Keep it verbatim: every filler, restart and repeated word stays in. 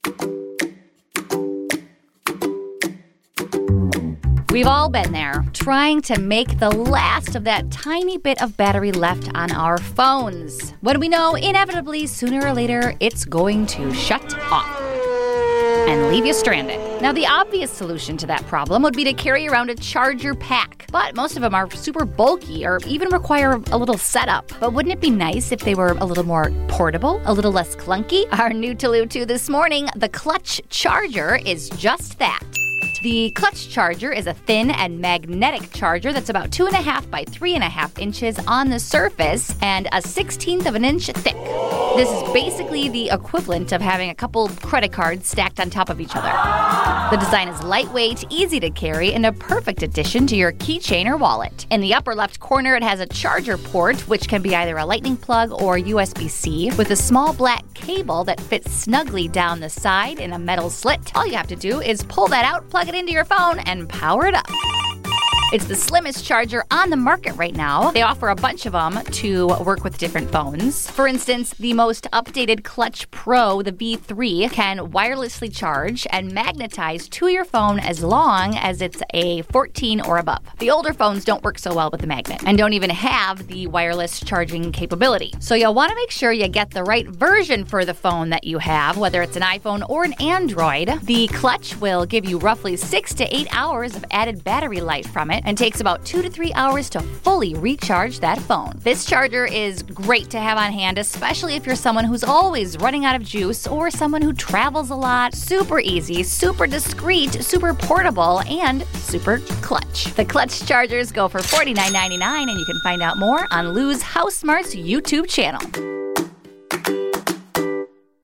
We've all been there, trying to make the last of that tiny bit of battery left on our phones. When we know, inevitably, sooner or later, it's going to shut off and leave you stranded. Now, the obvious solution to that problem would be to carry around a charger pack, but most of them are super bulky or even require a little setup. But wouldn't it be nice if they were a little more portable, a little less clunky? Our new Tolu two this morning, the Clutch Charger, is just that. The Clutch Charger is a thin and magnetic charger that's about two and a half by three and a half inches on the surface and a sixteenth of an inch thick. This is basically the equivalent of having a couple credit cards stacked on top of each other. The design is lightweight, easy to carry, and a perfect addition to your keychain or wallet. In the upper left corner, it has a charger port, which can be either a lightning plug or U S B C, with a small black cable that fits snugly down the side in a metal slit. All you have to do is pull that out, plug it into your phone, and power it up. It's the slimmest charger on the market right now. They offer a bunch of them to work with different phones. For instance, the most updated Clutch Pro, the V three, can wirelessly charge and magnetize to your phone as long as it's a fourteen or above. The older phones don't work so well with the magnet and don't even have the wireless charging capability. So you'll want to make sure you get the right version for the phone that you have, whether it's an iPhone or an Android. The Clutch will give you roughly six to eight hours of added battery life from it, and takes about two to three hours to fully recharge that phone. This charger is great to have on hand, especially if you're someone who's always running out of juice or someone who travels a lot. Super easy, super discreet, super portable, and super clutch. The Clutch chargers go for forty-nine ninety-nine, and you can find out more on Lose House Smart's YouTube channel.